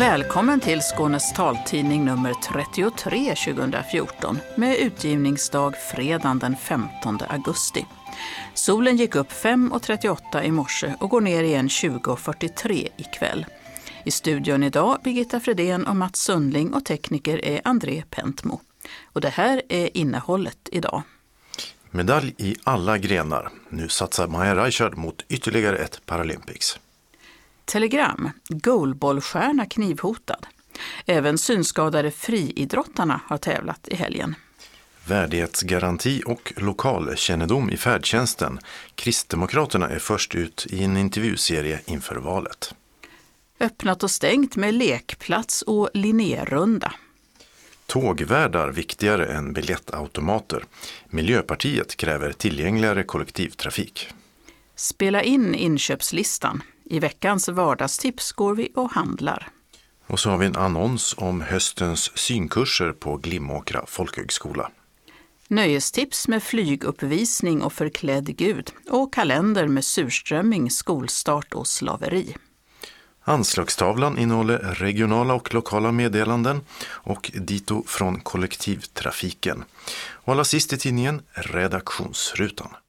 Välkommen till Skånes taltidning nummer 33 2014 med utgivningsdag fredagen den 15 augusti. Solen gick upp 5.38 i morse och går ner igen 20.43 ikväll. I studion idag Birgitta Fredén och Mats Sundling och tekniker är André Pentmo. Och det här är innehållet idag. Medalj i alla grenar. Nu satsar Maja Reichard mot ytterligare ett Paralympics. Telegram. Goalbollstjärna knivhotad. Även synskadade friidrottarna har tävlat i helgen. Värdighetsgaranti och lokalkännedom i färdtjänsten. Kristdemokraterna är först ut i en intervjuserie inför valet. Öppnat och stängt med lekplats och Linné-runda. Tågvärdar viktigare än biljettautomater. Miljöpartiet kräver tillgängligare kollektivtrafik. Spela in inköpslistan. I veckans vardagstips går vi och handlar. Och så har vi en annons om höstens synkurser på Glimåkra folkhögskola. Nöjestips med flyguppvisning och förklädd gud. Och kalender med surströmming, skolstart och slaveri. Anslagstavlan innehåller regionala och lokala meddelanden och dito från kollektivtrafiken. Och alla sist i tidningen redaktionsrutan.